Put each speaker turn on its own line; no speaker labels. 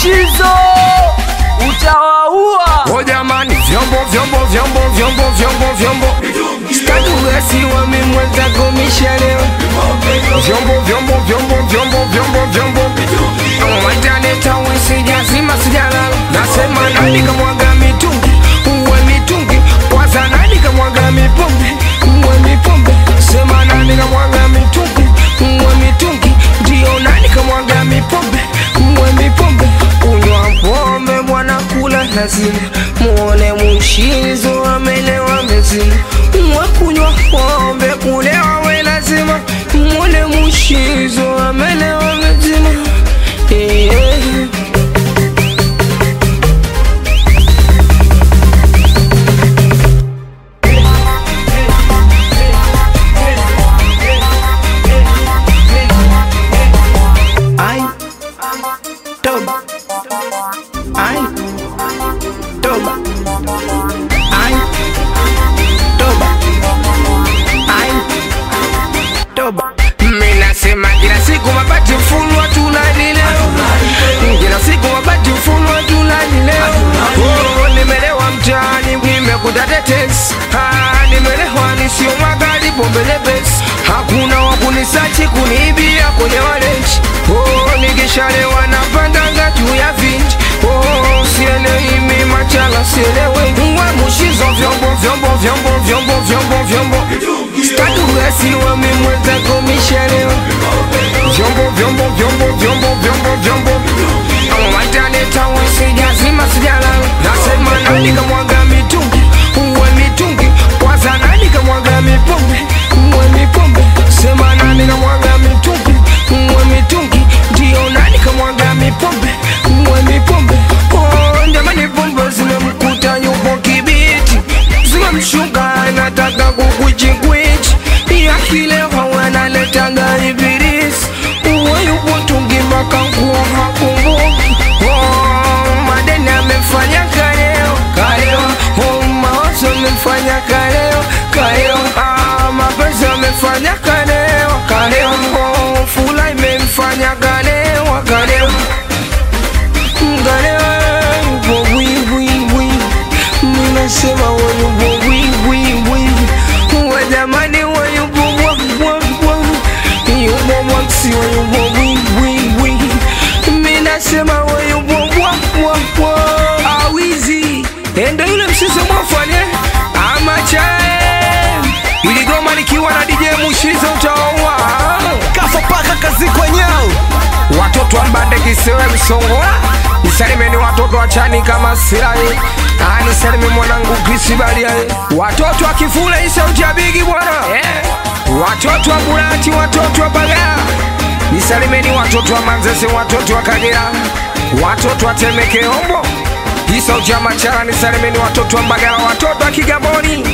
Mushizo utawaua.
Oh jamani, vyombo statuesi wamemweza komisha leo. Vyombo wataneta wisijazima sijalala. Nasema nani kamwaga mitungi, uwe mitungi. Kwanza nani kamwaga mipombe, uwe mipombe. Sema nani kamwaga mitungi, uwe mitungi. Ndio nani kamwaga mipombe, uwe mipombe. Kunywa pombe bwana kula lazima. Muone Mushizo amelewa mezima. Mwe kunywa pombe kulewa we lazima. Muone Mushizo amelewa mezima. Minasema kila siku mabati mfulwa tunani leo. Kila siku mabati mfulwa tunani leo. Oh, nimelewa mtaani nimekuta tetesi. Nimelewa nisio magari bombele besi. Hakuna wakunisachi kuniibia kwenye walenji. Oh, nikishalewa napandanga juu ya vinji. Oh, sielewi mimi machala sielewe. Uwe Mushizo vyombo statuesi wamemweza komisha leo. Vyombo wataneta wisijazima sijalala. Nasema nani kamwaga mitungi, uwe mitungi. Kwanza nani kamwaga mipombe, uwe mipombe. Sema nani kamwaga mitungi, uwe mitungi. Ndio nani kamwaga mipombe, uwe mipombe. Oh jamani, pombe zimemkuta yupo Kibiti. Zimemshuka anataka kukuchikwichi. Akilewa wanaletaga ibilisi. Uwe yupo tungi mpaka nguo hakumbuki. Oh, madeni amefanya kaleo. Oh, mawazo amefanya kaleo. Mapenzi amefanya kaleo. Oh, fula imefanya kaleo. Yupo wii. Ninasema we yupo wii. Uwe jamani we yupo yupo mwaksi we yupo wii. Minasema we yupo awizi. Endo yule Mshizo mwafanye amachae. Iligoma nikiwa na DJ Mushizo utawaua.
Kafa paka kazi kwenyao.
Watoto wa Mbande Kisewe Msongola. Nisalimeni watoto wa Chani kama Sirai. Nisalime mwanangu Krisi Balia. Watoto wa Kifule isa ujabigi bwana. Watoto wa Bulati, watoto wa Bagaya. Nisalimeni watoto wa Manzese, watoto wa Kagera. Watoto wa Temeke Ombo isa ujamachara. Nisalimeni watoto wa Mbagala, watoto wa Kigamboni.